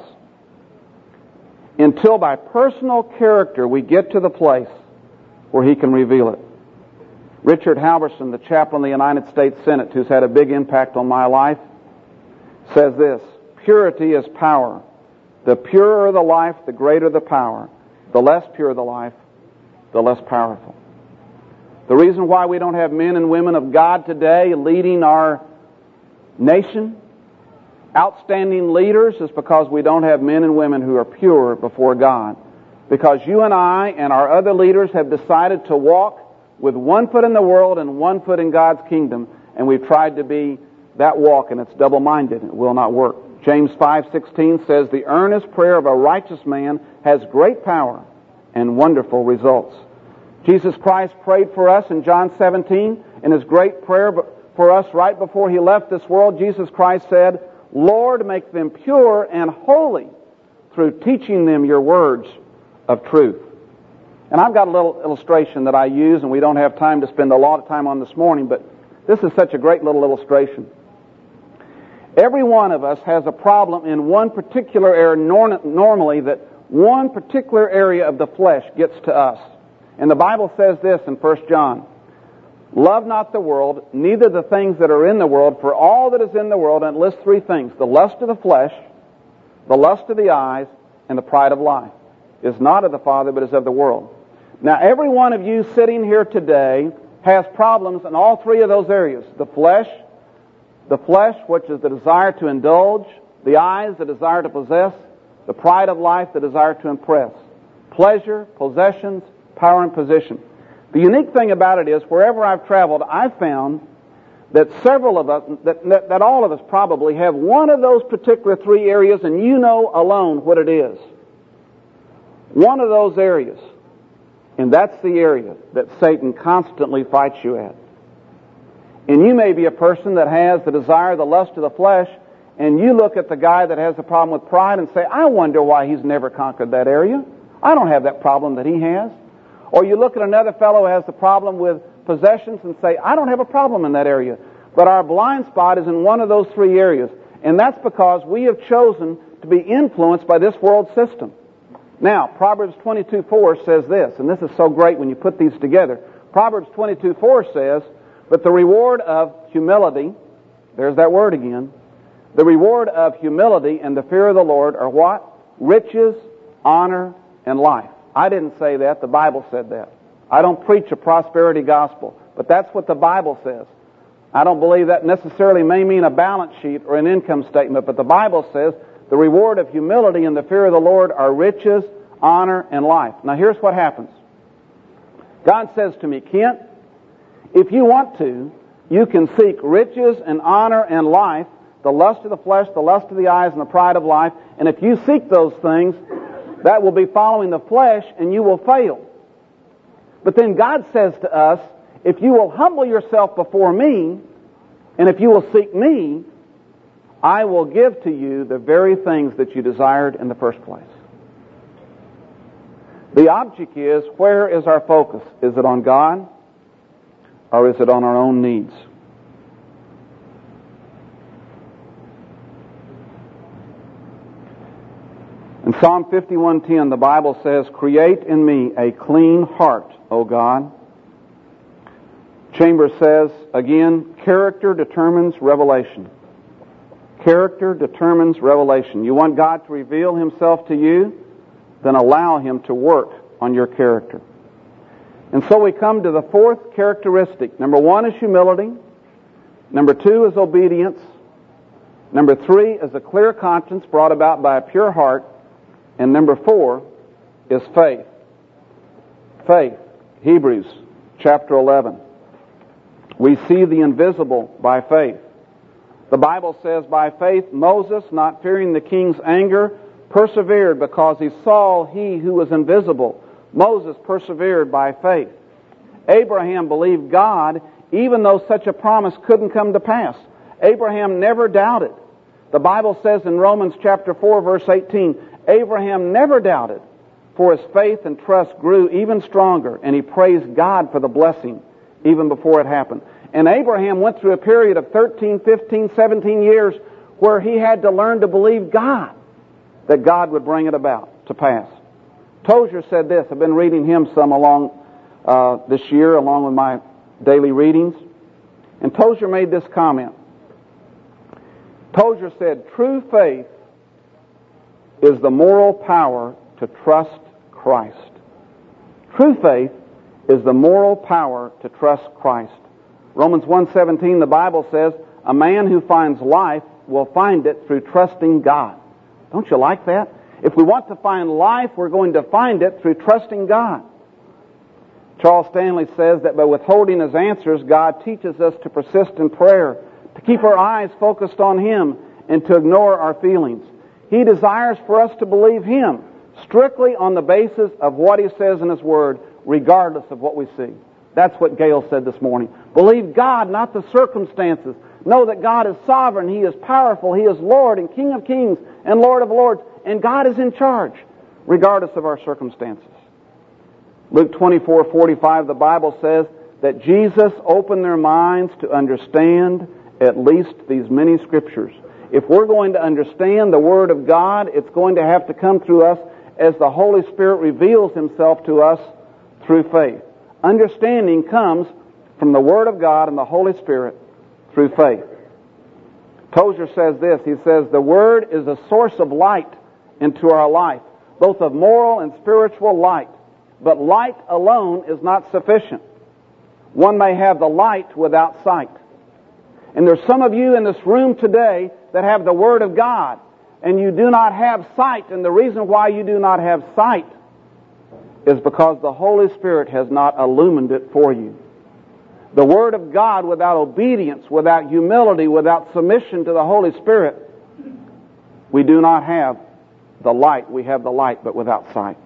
until by personal character we get to the place where He can reveal it. Richard Halverson, the chaplain of the United States Senate, who's had a big impact on my life, says this, purity is power. The purer the life, the greater the power. The less pure the life, the less powerful. The reason why we don't have men and women of God today leading our nation, outstanding leaders, is because we don't have men and women who are pure before God. Because you and I and our other leaders have decided to walk with one foot in the world and one foot in God's kingdom, and we've tried to be that walk, and it's double-minded. It will not work. James five sixteen says, the earnest prayer of a righteous man has great power and wonderful results. Jesus Christ prayed for us in John seventeen. In His great prayer for us right before He left this world, Jesus Christ said, Lord, make them pure and holy through teaching them your words of truth. And I've got a little illustration that I use, and we don't have time to spend a lot of time on this morning, but this is such a great little illustration. Every one of us has a problem in one particular area, normally that one particular area of the flesh gets to us. And the Bible says this in First John, love not the world, neither the things that are in the world, for all that is in the world, and it lists three things, the lust of the flesh, the lust of the eyes, and the pride of life, is not of the Father, but is of the world. Now, every one of you sitting here today has problems in all three of those areas. The flesh, the flesh, which is the desire to indulge, the eyes, the desire to possess, the pride of life, the desire to impress. Pleasure, possessions, power, and position. The unique thing about it is, wherever I've traveled, I've found that several of us, that, that, that all of us probably have one of those particular three areas, and you know alone what it is. One of those areas. And that's the area that Satan constantly fights you at. And you may be a person that has the desire, the lust of the flesh, and you look at the guy that has the problem with pride and say, I wonder why he's never conquered that area. I don't have that problem that he has. Or you look at another fellow who has the problem with possessions and say, I don't have a problem in that area. But our blind spot is in one of those three areas. And that's because we have chosen to be influenced by this world system. Now, Proverbs twenty-two four says this, and this is so great when you put these together. Proverbs twenty-two four says, but the reward of humility, there's that word again, the reward of humility and the fear of the Lord are what? Riches, honor, and life. I didn't say that, the Bible said that. I don't preach a prosperity gospel, but that's what the Bible says. I don't believe that necessarily may mean a balance sheet or an income statement, but the Bible says the reward of humility and the fear of the Lord are riches, honor, and life. Now here's what happens. God says to me, Kent, if you want to, you can seek riches and honor and life, the lust of the flesh, the lust of the eyes, and the pride of life. And if you seek those things, that will be following the flesh, and you will fail. But then God says to us, if you will humble yourself before me, and if you will seek me, I will give to you the very things that you desired in the first place. The object is, where is our focus? Is it on God, or is it on our own needs? In Psalm fifty-one ten, the Bible says, "Create in me a clean heart, O God." Chambers says, again, character determines revelation. Character determines revelation. You want God to reveal Himself to you? Then allow Him to work on your character. And so we come to the fourth characteristic. Number one is humility. Number two is obedience. Number three is a clear conscience brought about by a pure heart. And number four is faith. Faith. Hebrews chapter eleven. We see the invisible by faith. The Bible says, by faith Moses, not fearing the king's anger, persevered because he saw he who was invisible. Moses persevered by faith. Abraham believed God even though such a promise couldn't come to pass. Abraham never doubted. The Bible says in Romans chapter four verse eighteen, Abraham never doubted, for his faith and trust grew even stronger, and he praised God for the blessing even before it happened. And Abraham went through a period of thirteen, fifteen, seventeen years where he had to learn to believe God, that God would bring it about to pass. Tozer said this. I've been reading him some along uh, this year, along with my daily readings. And Tozer made this comment. Tozer said, true faith is the moral power to trust Christ. True faith is the moral power to trust Christ. Romans one seventeen, the Bible says, a man who finds life will find it through trusting God. Don't you like that? If we want to find life, we're going to find it through trusting God. Charles Stanley says that by withholding His answers, God teaches us to persist in prayer, to keep our eyes focused on Him, and to ignore our feelings. He desires for us to believe Him strictly on the basis of what He says in His Word, regardless of what we see. That's what Gail said this morning. Believe God, not the circumstances. Know that God is sovereign. He is powerful. He is Lord and King of kings and Lord of lords. And God is in charge, regardless of our circumstances. Luke twenty-four forty-five, the Bible says that Jesus opened their minds to understand at least these many scriptures. If we're going to understand the Word of God, it's going to have to come through us as the Holy Spirit reveals Himself to us through faith. Understanding comes from the Word of God and the Holy Spirit through faith. Tozer says this. He says, the Word is a source of light into our life, both of moral and spiritual light. But light alone is not sufficient. One may have the light without sight. And there's some of you in this room today that have the Word of God, and you do not have sight. And the reason why you do not have sight is because the Holy Spirit has not illumined it for you. The Word of God without obedience, without humility, without submission to the Holy Spirit, we do not have the light. We have the light, but without sight.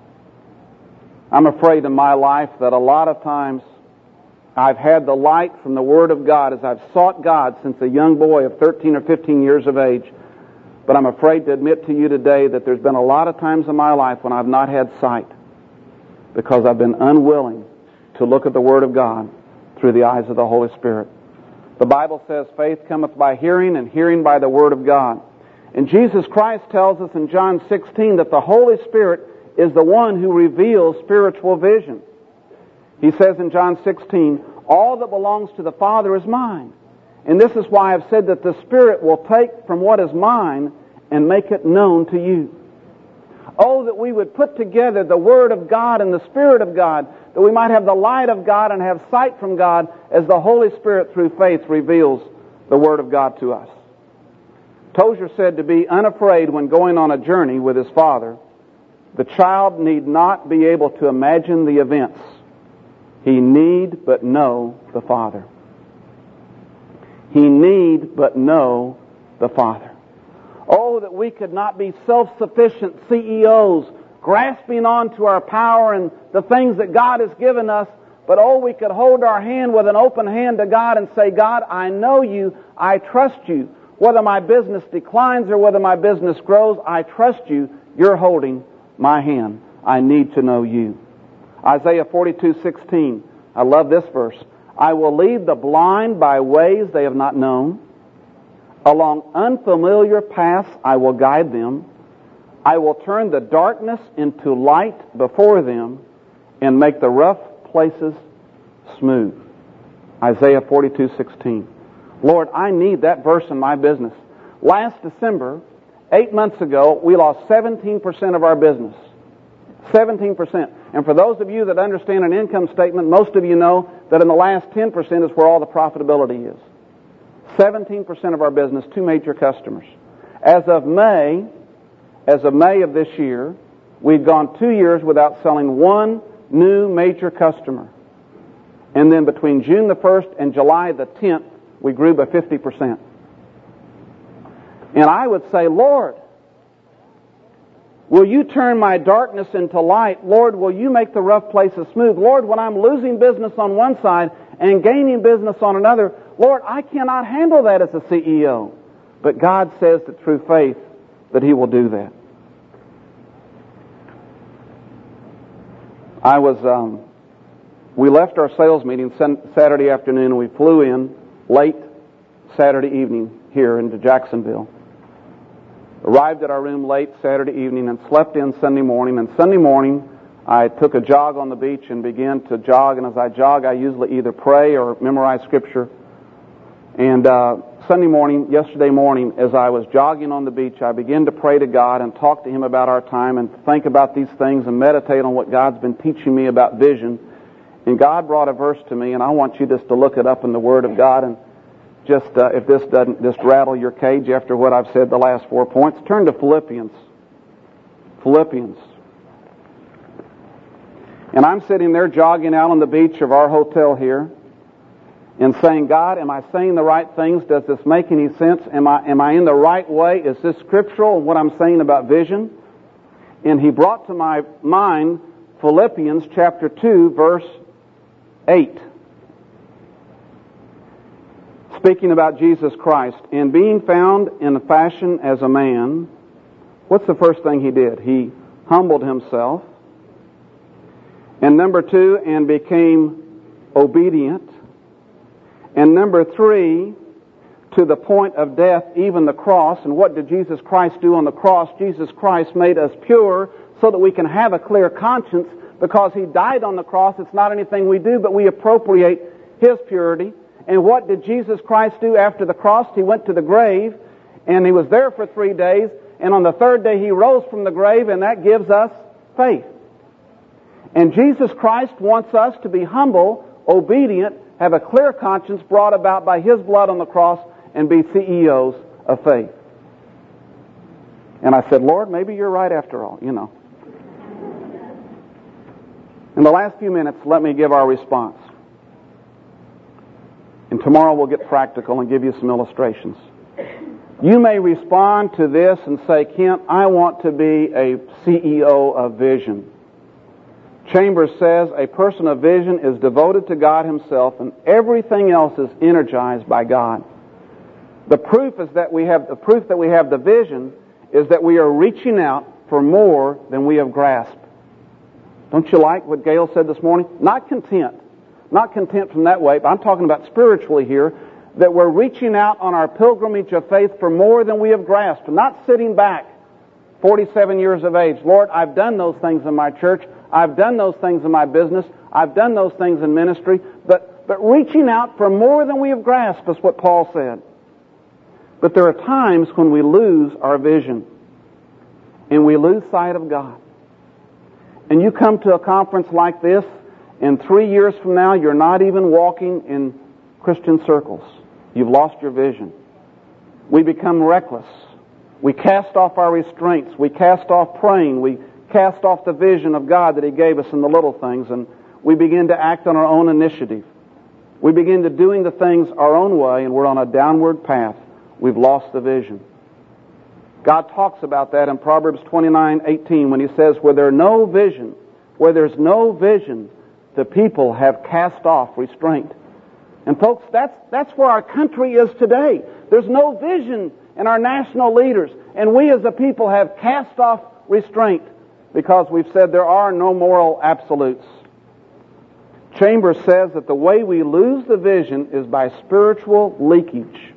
I'm afraid in my life that a lot of times I've had the light from the Word of God as I've sought God since a young boy of thirteen or fifteen years of age. But I'm afraid to admit to you today that there's been a lot of times in my life when I've not had sight because I've been unwilling to look at the Word of God through the eyes of the Holy Spirit. The Bible says faith cometh by hearing, and hearing by the Word of God. And Jesus Christ tells us in John sixteen that the Holy Spirit is the one who reveals spiritual vision. He says in John sixteen, all that belongs to the Father is mine. And this is why I've said that the Spirit will take from what is mine and make it known to you. Oh, that we would put together the Word of God and the Spirit of God, that we might have the light of God and have sight from God as the Holy Spirit through faith reveals the Word of God to us. Tozer said to be unafraid when going on a journey with his father, the child need not be able to imagine the events. He need but know the Father. He need but know the Father. Oh, that we could not be self-sufficient C E Os, grasping on to our power and the things that God has given us, but oh, we could hold our hand with an open hand to God and say, God, I know you, I trust you. Whether my business declines or whether my business grows, I trust you. You're holding my hand. I need to know you. Isaiah forty-two sixteen. I love this verse. I will lead the blind by ways they have not known. Along unfamiliar paths I will guide them. I will turn the darkness into light before them and make the rough places smooth. Isaiah forty-two sixteen. Lord, I need that verse in my business. Last December, eight months ago, we lost seventeen percent of our business. seventeen percent. And for those of you that understand an income statement, most of you know that in the last ten percent is where all the profitability is. seventeen percent of our business, two major customers. As of May, as of May of this year, we've gone two years without selling one new major customer. And then between June the first and July the tenth, we grew by fifty percent. And I would say, Lord, will you turn my darkness into light? Lord, will you make the rough places smooth? Lord, when I'm losing business on one side and gaining business on another, Lord, I cannot handle that as a C E O. But God says that through faith that He will do that. I was, um, we left our sales meeting Saturday afternoon and we flew in late Saturday evening here into Jacksonville. Arrived at our room late Saturday evening and slept in Sunday morning. And Sunday morning, I took a jog on the beach and began to jog. And as I jog, I usually either pray or memorize Scripture. And uh, Sunday morning, yesterday morning, as I was jogging on the beach, I began to pray to God and talk to Him about our time and think about these things and meditate on what God's been teaching me about vision. And God brought a verse to me, and I want you just to look it up in the Word of God. And just uh, if this doesn't just rattle your cage after what I've said the last four points, turn to Philippians. Philippians. And I'm sitting there jogging out on the beach of our hotel here and saying, God, am I saying the right things? Does this make any sense? Am I, am I in the right way? Is this scriptural, what I'm saying about vision? And He brought to my mind Philippians chapter two, verse eight. Speaking about Jesus Christ, and being found in a fashion as a man, what's the first thing He did? He humbled Himself. And number two, and became obedient. And number three, to the point of death, even the cross. And what did Jesus Christ do on the cross? Jesus Christ made us pure so that we can have a clear conscience, because He died on the cross. It's not anything we do, but we appropriate His purity. And what did Jesus Christ do after the cross? He went to the grave, and He was there for three days, and on the third day He rose from the grave, and that gives us faith. And Jesus Christ wants us to be humble, obedient, have a clear conscience brought about by His blood on the cross, and be C E Os of faith. And I said, Lord, maybe You're right after all, you know. In the last few minutes, let me give our response. And tomorrow we'll get practical and give you some illustrations. You may respond to this and say, Kent, I want to be a C E O of vision. Chambers says a person of vision is devoted to God Himself, and everything else is energized by God. The proof is that we have the proof that we have the vision is that we are reaching out for more than we have grasped. Don't you like what Gail said this morning? Not content. Not content from that way, but I'm talking about spiritually here, that we're reaching out on our pilgrimage of faith for more than we have grasped. Not sitting back, forty-seven years of age. Lord, I've done those things in my church. I've done those things in my business. I've done those things in ministry. But, but reaching out for more than we have grasped is what Paul said. But there are times when we lose our vision and we lose sight of God. And you come to a conference like this, and three years from now, you're not even walking in Christian circles. You've lost your vision. We become reckless. We cast off our restraints. We cast off praying. We cast off the vision of God that He gave us in the little things, and we begin to act on our own initiative. We begin to doing the things our own way, and we're on a downward path. We've lost the vision. God talks about that in Proverbs twenty-nine eighteen when He says, where there's no vision, where there's no vision, the people have cast off restraint. And folks, that's, that's where our country is today. There's no vision in our national leaders. And we as a people have cast off restraint. because we've said there are no moral absolutes. Chambers says that the way we lose the vision is by spiritual leakage.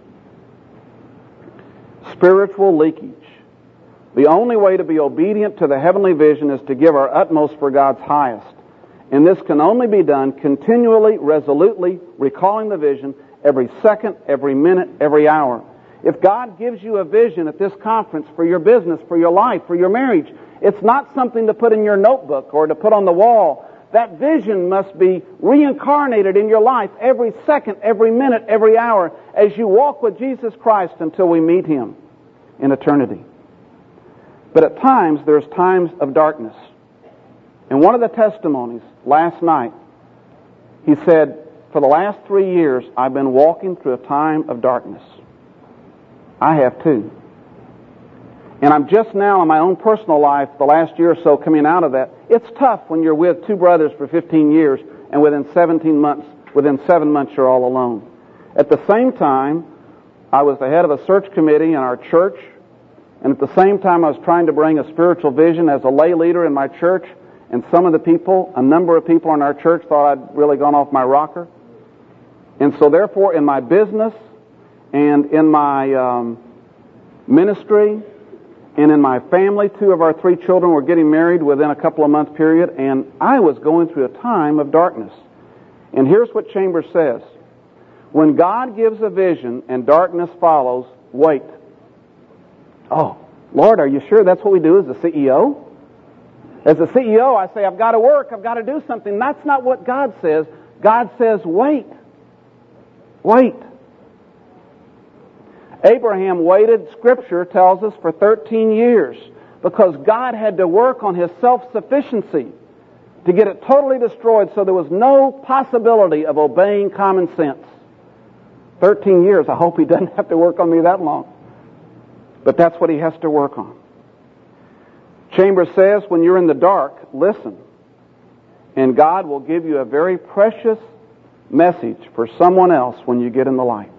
Spiritual leakage. The only way to be obedient to the heavenly vision is to give our utmost for God's highest. And this can only be done continually, resolutely, recalling the vision every second, every minute, every hour. If God gives you a vision at this conference for your business, for your life, for your marriage, it's not something to put in your notebook or to put on the wall. That vision must be reincarnated in your life every second, every minute, every hour as you walk with Jesus Christ until we meet Him in eternity. But at times, there's times of darkness. And one of the testimonies last night, he said, for the last three years, I've been walking through a time of darkness. I have too. And I'm just now in my own personal life, the last year or so, coming out of that. It's tough when you're with two brothers for fifteen years, and within seventeen months, within seven months, you're all alone. At the same time, I was the head of a search committee in our church, and at the same time, I was trying to bring a spiritual vision as a lay leader in my church, and some of the people, a number of people in our church, thought I'd really gone off my rocker. And so therefore, in my business and in my um, ministry and in my family, two of our three children were getting married within a couple of month period, and I was going through a time of darkness. And here's what Chambers says. When God gives a vision and darkness follows, wait. Oh, Lord, are you sure that's what we do as a C E O? As a C E O, I say, I've got to work, I've got to do something. That's not what God says. God says, wait. Wait. Abraham waited, Scripture tells us, for thirteen years because God had to work on his self-sufficiency to get it totally destroyed so there was no possibility of obeying common sense. thirteen years, I hope he doesn't have to work on me that long. But that's what he has to work on. Chambers says, when you're in the dark, listen. And God will give you a very precious message for someone else when you get in the light.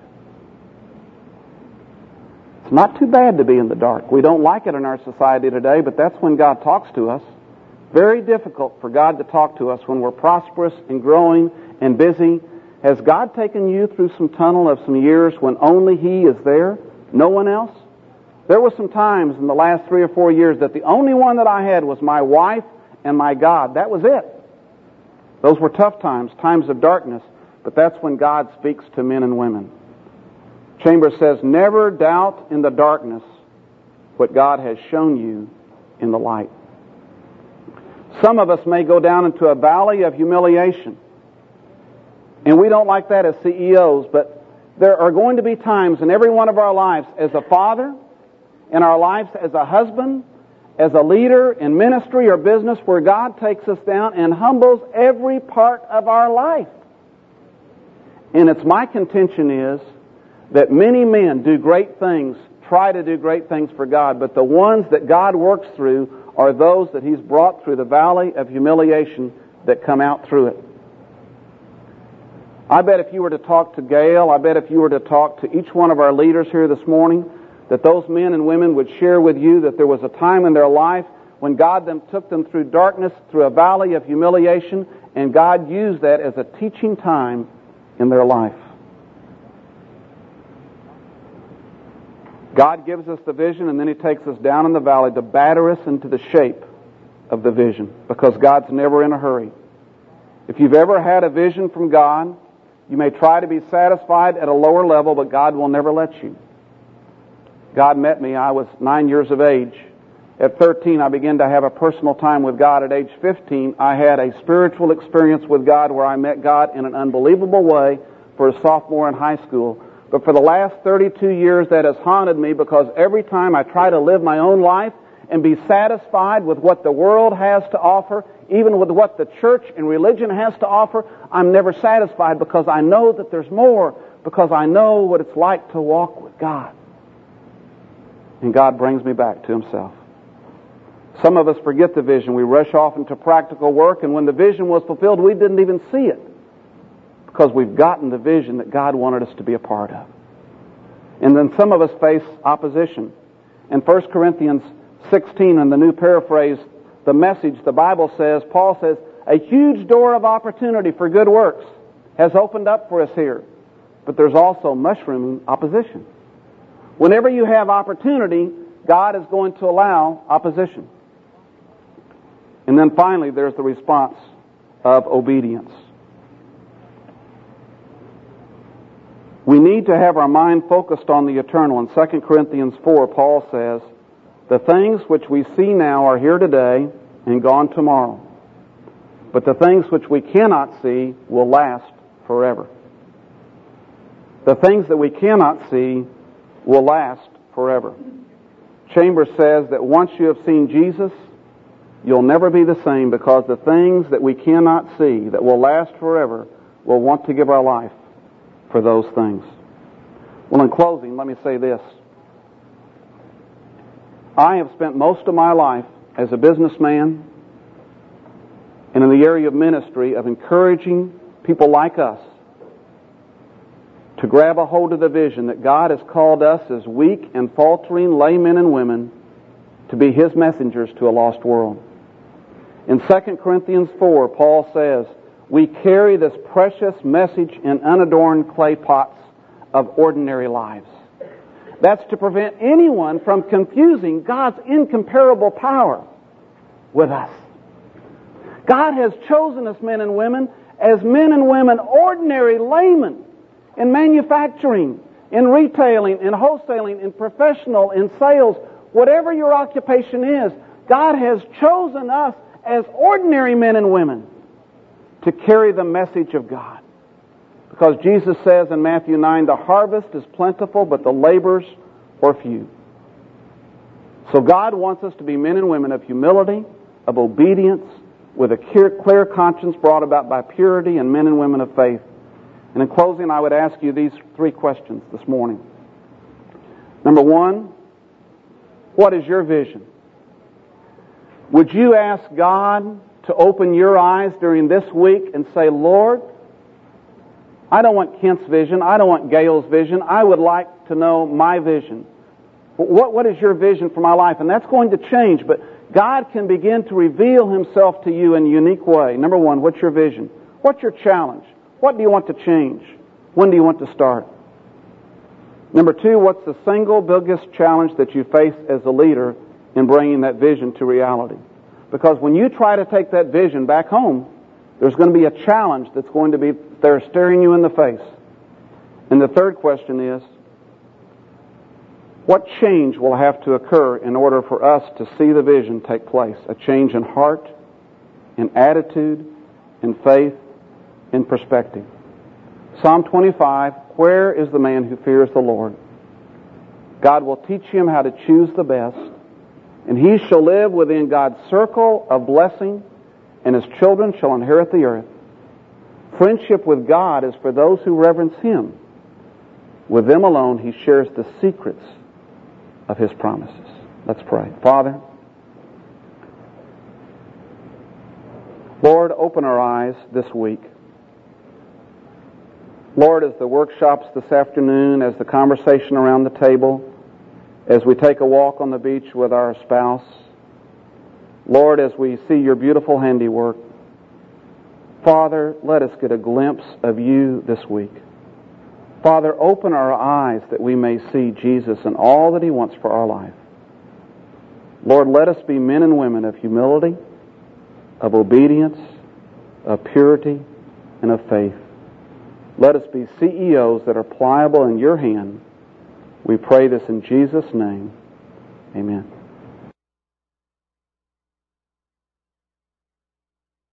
It's not too bad to be in the dark. We don't like it in our society today, but that's when God talks to us. Very difficult for God to talk to us when we're prosperous and growing and busy. Has God taken you through some tunnel of some years when only He is there? No one else? There were some times in the last three or four years that the only one that I had was my wife and my God. That was it. Those were tough times, times of darkness, but that's when God speaks to men and women. Chambers says, never doubt in the darkness what God has shown you in the light. Some of us may go down into a valley of humiliation. And we don't like that as C E Os, but there are going to be times in every one of our lives as a father, in our lives as a husband, as a leader in ministry or business where God takes us down and humbles every part of our life. And it's my contention is that many men do great things, try to do great things for God, but the ones that God works through are those that He's brought through the valley of humiliation that come out through it. I bet if you were to talk to Gail, I bet if you were to talk to each one of our leaders here this morning, that those men and women would share with you that there was a time in their life when God them took them through darkness, through a valley of humiliation, and God used that as a teaching time in their life. God gives us the vision, and then He takes us down in the valley to batter us into the shape of the vision, because God's never in a hurry. If you've ever had a vision from God, you may try to be satisfied at a lower level, but God will never let you. God met me. I was nine years of age. At thirteen, I began to have a personal time with God. At age fifteen, I had a spiritual experience with God where I met God in an unbelievable way for a sophomore in high school. But for the last thirty-two years, that has haunted me because every time I try to live my own life and be satisfied with what the world has to offer, even with what the church and religion has to offer, I'm never satisfied because I know that there's more, because I know what it's like to walk with God. And God brings me back to Himself. Some of us forget the vision. We rush off into practical work, and when the vision was fulfilled, we didn't even see it because we've gotten the vision that God wanted us to be a part of. And then some of us face opposition. In First Corinthians sixteen, in the New Paraphrase, the message, the Bible says, Paul says, a huge door of opportunity for good works has opened up for us here. But there's also mushrooming opposition. Whenever you have opportunity, God is going to allow opposition. And then finally, there's the response of obedience. We need to have our mind focused on the eternal. In Second Corinthians four, Paul says, the things which we see now are here today and gone tomorrow. But the things which we cannot see will last forever. The things that we cannot see will last forever. Chambers says that once you have seen Jesus, you'll never be the same, because the things that we cannot see that will last forever will want to give our life for those things. Well, in closing, let me say this. I have spent most of my life as a businessman and in the area of ministry of encouraging people like us to grab a hold of the vision that God has called us as weak and faltering laymen and women to be His messengers to a lost world. In Second Corinthians four, Paul says, we carry this precious message in unadorned clay pots of ordinary lives. That's to prevent anyone from confusing God's incomparable power with us. God has chosen us, men and women, as men and women, ordinary laymen, in manufacturing, in retailing, in wholesaling, in professional, in sales, whatever your occupation is, God has chosen us as ordinary men and women to carry the message of God. Because Jesus says in Matthew nine, the harvest is plentiful, but the laborers are few. So God wants us to be men and women of humility, of obedience, with a clear conscience brought about by purity, and men and women of faith. And in closing, I would ask you these three questions this morning. Number one, what is your vision? Would you ask God to open your eyes during this week and say, Lord, I don't want Kent's vision. I don't want Gail's vision. I would like to know my vision. What, what is your vision for my life? And that's going to change, but God can begin to reveal Himself to you in a unique way. Number one, what's your vision? What's your challenge? What do you want to change? When do you want to start? Number two, what's the single biggest challenge that you face as a leader in bringing that vision to reality? Because when you try to take that vision back home, there's going to be a challenge that's going to be there staring you in the face. And the third question is, what change will have to occur in order for us to see the vision take place? A change in heart, in attitude, in faith, in perspective. Psalm twenty-five, where is the man who fears the Lord? God will teach him how to choose the best, and he shall live within God's circle of blessing, and his children shall inherit the earth. Friendship with God is for those who reverence Him. With them alone He shares the secrets of His promises. Let's pray. Father, Lord, open our eyes this week. Lord, as the workshops this afternoon, as the conversation around the table, as we take a walk on the beach with our spouse, Lord, as we see Your beautiful handiwork, Father, let us get a glimpse of You this week. Father, open our eyes that we may see Jesus and all that He wants for our life. Lord, let us be men and women of humility, of obedience, of purity, and of faith. Let us be C E Os that are pliable in Your hand. We pray this in Jesus' name. Amen.